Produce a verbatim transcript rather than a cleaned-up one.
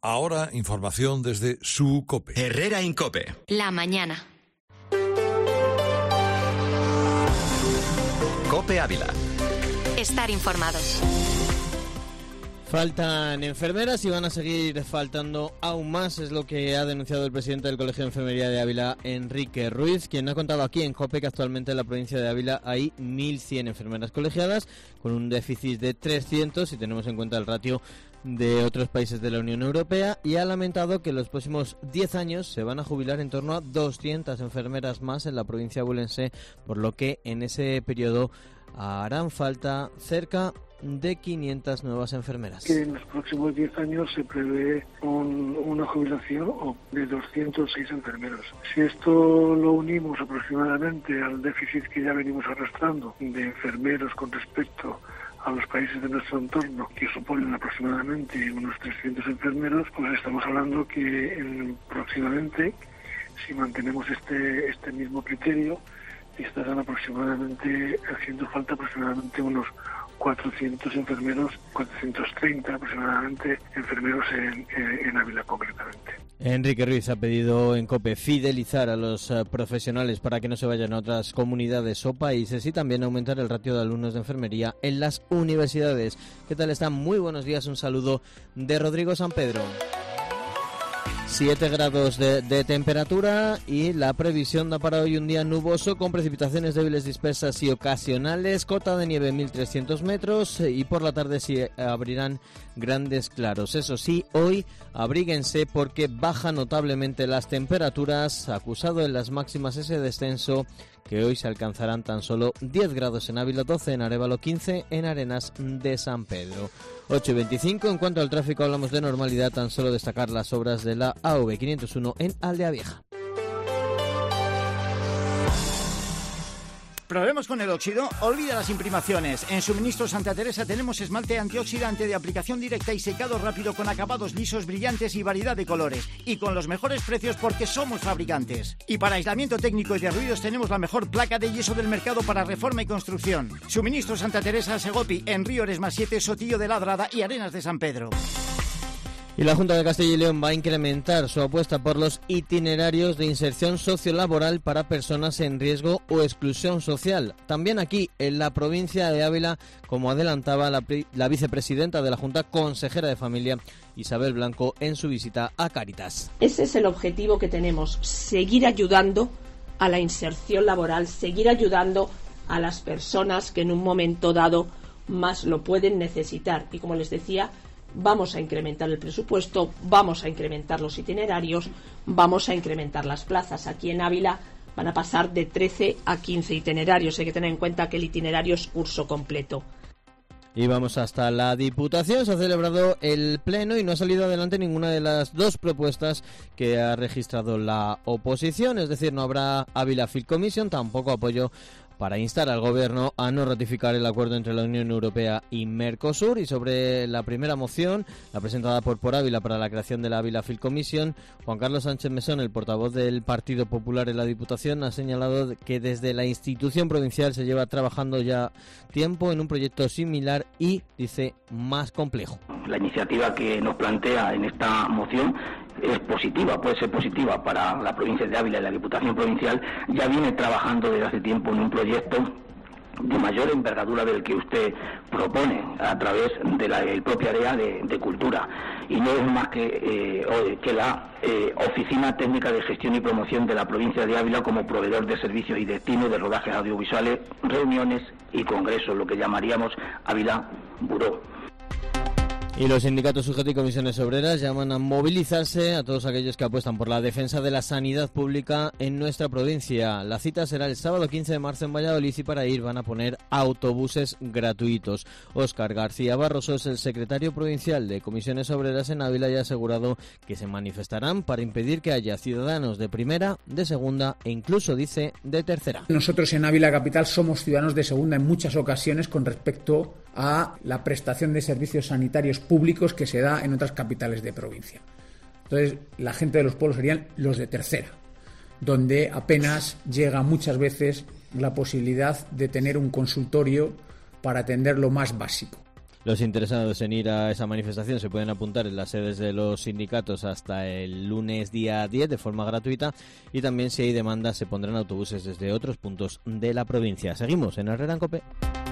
Ahora, información desde su COPE. Herrera Incope. La mañana. COPE Ávila. Estar informados. Faltan enfermeras y van a seguir faltando aún más, es lo que ha denunciado el presidente del Colegio de Enfermería de Ávila, Enrique Ruiz, quien ha contado aquí en COPE que actualmente en la provincia de Ávila hay mil cien enfermeras colegiadas, con un déficit de trescientos si tenemos en cuenta el ratio de otros países de la Unión Europea, y ha lamentado que en los próximos diez años se van a jubilar en torno a doscientas enfermeras más en la provincia abulense, por lo que en ese periodo harán falta cerca de quinientas nuevas enfermeras. Que en los próximos diez años se prevé un, una jubilación de doscientos seis enfermeros. Si esto lo unimos aproximadamente al déficit que ya venimos arrastrando de enfermeros con respecto a los países de nuestro entorno, que suponen aproximadamente unos trescientos enfermeros, pues estamos hablando que en, próximamente, si mantenemos este, este mismo criterio, estarán aproximadamente haciendo falta aproximadamente unos cuatrocientos enfermeros, cuatrocientos treinta aproximadamente enfermeros en, en, en Ávila concretamente. Enrique Ruiz ha pedido en COPE fidelizar a los uh, profesionales para que no se vayan a otras comunidades o países, y también aumentar el ratio de alumnos de enfermería en las universidades. ¿Qué tal están? Muy buenos días, un saludo de Rodrigo San Pedro. siete grados de, de temperatura, y la previsión da para hoy un día nuboso con precipitaciones débiles, dispersas y ocasionales, cota de nieve mil trescientos metros, y por la tarde sí abrirán grandes claros. Eso sí, hoy abríguense porque baja notablemente las temperaturas, acusado en las máximas ese descenso, que hoy se alcanzarán tan solo diez grados en Ávila, doce en Arévalo, quince en Arenas de San Pedro. ocho y veinticinco, en cuanto al tráfico hablamos de normalidad, tan solo destacar las obras de la A V quinientos uno en Aldea Vieja. Probemos con el óxido. Olvida las imprimaciones. En Suministros Santa Teresa tenemos esmalte antioxidante de aplicación directa y secado rápido con acabados lisos, brillantes y variedad de colores. Y con los mejores precios porque somos fabricantes. Y para aislamiento técnico y de ruidos tenemos la mejor placa de yeso del mercado para reforma y construcción. Suministros Santa Teresa, Segopi, en Río Eresma siete, Sotillo de Ladrada y Arenas de San Pedro. Y la Junta de Castilla y León va a incrementar su apuesta por los itinerarios de inserción sociolaboral para personas en riesgo o exclusión social. También aquí, en la provincia de Ávila, como adelantaba la, la vicepresidenta de la Junta, consejera de Familia, Isabel Blanco, en su visita a Cáritas. Ese es el objetivo que tenemos, seguir ayudando a la inserción laboral, seguir ayudando a las personas que en un momento dado más lo pueden necesitar. Y como les decía, vamos a incrementar el presupuesto, vamos a incrementar los itinerarios, vamos a incrementar las plazas. Aquí en Ávila van a pasar de trece a quince itinerarios. Hay que tener en cuenta que el itinerario es curso completo. Y vamos hasta la Diputación. Se ha celebrado el pleno y no ha salido adelante ninguna de las dos propuestas que ha registrado la oposición. Es decir, no habrá Ávila Field Commission, tampoco apoyo para instar al Gobierno a no ratificar el acuerdo entre la Unión Europea y Mercosur. Y sobre la primera moción, la presentada por Por Ávila para la creación de la Ávila Field Commission, Juan Carlos Sánchez Mesón, el portavoz del Partido Popular en la Diputación, ha señalado que desde la institución provincial se lleva trabajando ya tiempo en un proyecto similar y, dice, más complejo. La iniciativa que nos plantea en esta moción es positiva, puede ser positiva para la provincia de Ávila y la Diputación Provincial. Ya viene trabajando desde hace tiempo en un proyecto de mayor envergadura del que usted propone a través de la el propia área de, de cultura, y no es más que, eh, que la eh, Oficina Técnica de Gestión y Promoción de la provincia de Ávila como proveedor de servicios y destino de rodajes audiovisuales, reuniones y congresos, lo que llamaríamos Ávila Buró. Y los sindicatos U G T y comisiones obreras llaman a movilizarse a todos aquellos que apuestan por la defensa de la sanidad pública en nuestra provincia. La cita será el sábado quince de marzo en Valladolid y para ir van a poner autobuses gratuitos. Óscar García Barroso es el secretario provincial de comisiones obreras en Ávila y ha asegurado que se manifestarán para impedir que haya ciudadanos de primera, de segunda e incluso, dice, de tercera. Nosotros en Ávila Capital somos ciudadanos de segunda en muchas ocasiones con respecto a la prestación de servicios sanitarios públicos que se da en otras capitales de provincia. Entonces, la gente de los pueblos serían los de tercera, donde apenas llega muchas veces la posibilidad de tener un consultorio para atender lo más básico. Los interesados en ir a esa manifestación se pueden apuntar en las sedes de los sindicatos hasta el lunes día diez de forma gratuita, y también si hay demanda se pondrán autobuses desde otros puntos de la provincia. Seguimos en Herrera en COPE.